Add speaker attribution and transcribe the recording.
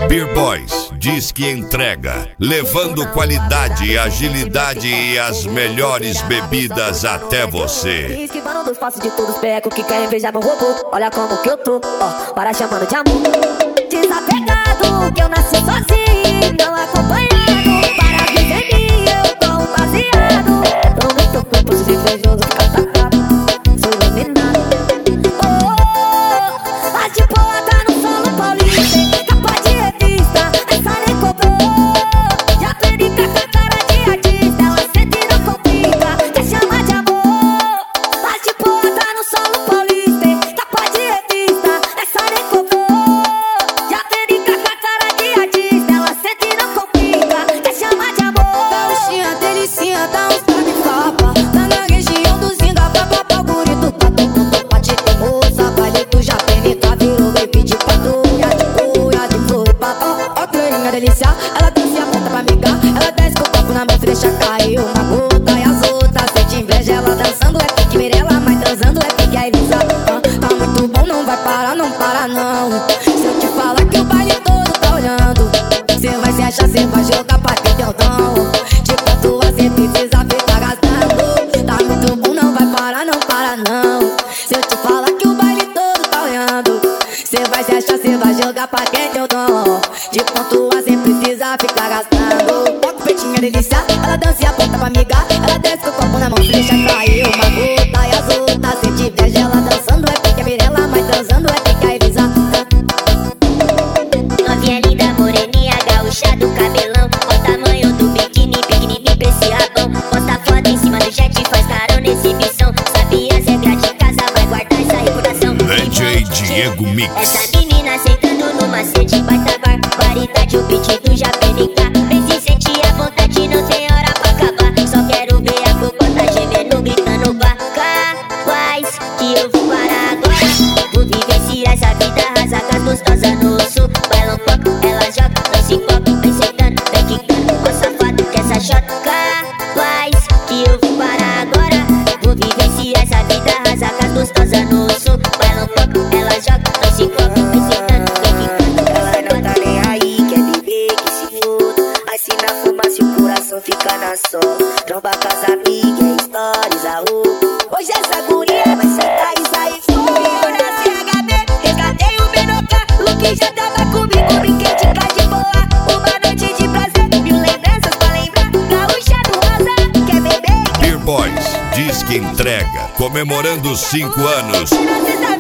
Speaker 1: Beer Boys diz que entrega, levando qualidade, agilidade e as melhores bebidas até você.
Speaker 2: Esquivando dos passos de todos os pecos que querem beijar meu robô. Olha como que eu tô, ó, para chamando de amor. Desapegado, que eu nasci sozinho, não acompanhado. Para viver mim, eu tô um baseado. Tô muito corpo, sou invejoso, fica atacado. Sou iluminado. Oh, mas de boa tá no solo paulista. Capa de revista, essa nem cobrou. Já aprendi com a cara de artista. Ela sente e não complica, quer chamar de amor. Mas de boa tá no solo paulista. Capa de revista, essa nem cobrou. Já aprendi com a cara de artista. Ela sente e não complica, quer chamar de amor.
Speaker 3: Gauchinha, delicinha, dá uns toque fapa. Tá na região do Zinga, papapá, bonito, pato, te tem moça, baile do Japenica, virou baby de patrulha, de cuia, de flor e papo. Ó, clarinha, delícia, ela desce a ponta pra amigar. Ela desce com o copo na mão e deixa cair uma gota. E as outras sente inveja, ela dançando é pique Mirella, mas transando é pique a Elisa. Tá muito bom, não vai parar, não para não. Se eu te falar que o baile todo tá olhando, cê vai se achar, cê vai jogar pra quem tem o dom. Tipo, tua cê precisa ficar gastando. Tá muito bom, não vai parar, não para não. Se eu te falar que o baile todo tá olhando, cê vai se achar, cê vai jogar pra quem tem o dom. De pontua cê precisa ficar gastando. Toca o peitinho, delícia, ela dança e aponta pra amiga. Ela desce com o copo na mão, deixa cair uma gota. E as outras sente inveja, ela dançando é pique a Mirella, mas transando é pique a Elisa.
Speaker 4: Novinha linda, moreninha, gaúcha do cabelão. Ó o tamanho do biquíni, pequenininho pra esse rabão. Posta foto em cima do jet, faz carona, exibição. Sabia as regras de casa, vai guardar essa reputação.
Speaker 1: DJ Diego Mix.
Speaker 4: Essa menina sentando no macete, baita barbaridade, o beat do Japenica. Vem se sentir à vontade, não tem hora pra acabar. Só quero ver a cocota gemendo, gritando capaz que eu vou parar agora. Vou vivenciar essa vida, rasa com as gostosas no sul. Baila um pouco, ela joga, não se foca. Vem sentando, vem quicando, ó safado que essa shot. Capaz que eu vou parar agora. Vou vivenciar essa vida, rasa com as gostosas no sul. Baila um pouco, ela joga, não se foca. Vem sentando, vem quicando, ó
Speaker 2: Ela não tá nem aí, quer viver que se foda. Assim na fumaça o coração fica na sola. Tromba com as amigas, stories, a rua. Hoje essa guria vai sentar e sair fora. Eu nasci HD, resgatei o Benoca. Luke já tava comigo, brinquei de cá de boa. Uma noite de prazer, mil lembranças pra lembrar. Gaúcha do rosa, quer beber?
Speaker 1: Beer Boys diz que entrega, comemorando 5 anos.
Speaker 2: Você sabe